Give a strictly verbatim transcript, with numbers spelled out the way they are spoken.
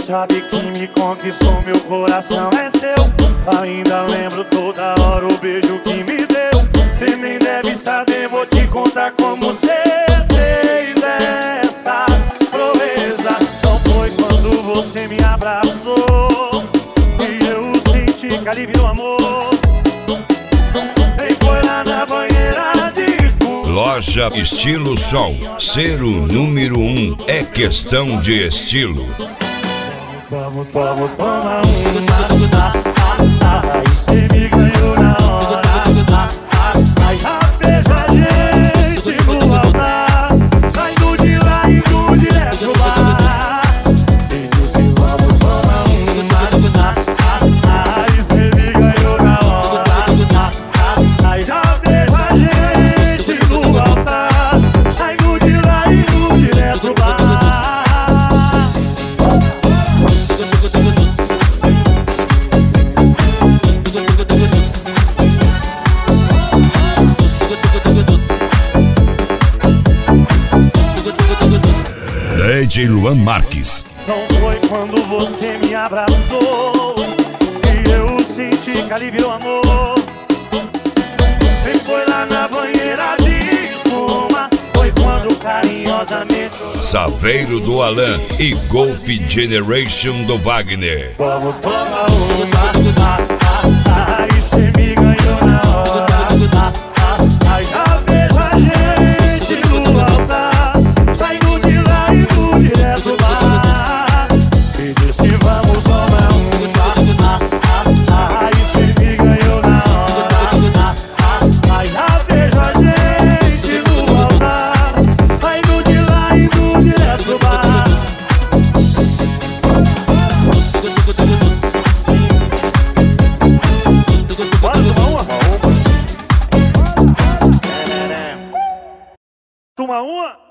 sabe que me conquistou, meu coração é seu. Ainda lembro toda hora o beijo que me deu. Cê nem deve saber, vou te contar como cê fez essa proeza. Não foi quando você me abraçou e eu senti que alívio o amor. Nem foi lá na banheira de espuma. Loja Estilo Sol. Ser o número um é questão de estilo. Vamos, vamos tomar uma. Aí cê me ganhou na hora. Aí rapaz, a gente no altar, saindo de lá e indo direto pro bar. E disse vamos tomar uma. Aí cê me ganhou na hora. Aí rapaz, a gente no altar, saindo de lá e indo direto pro bar. D J Luan Marques. Não foi quando você me abraçou que eu senti que aliviou o amor. Nem foi lá na banheira de espuma. Foi quando carinhosamente Saveiro do Alan e Golf Generation do Wagner. vamos tomar uma. Aí cê me ganhou na hora. Aí já vejo a gente no altar, saindo de lá e indo direto pro bar. E disse vamos tomar uma. Aí cê me ganhou na hora. Aí já vejo a gente no altar, saindo de lá e indo direto pro bar. Bora tomar uma? Toma uma?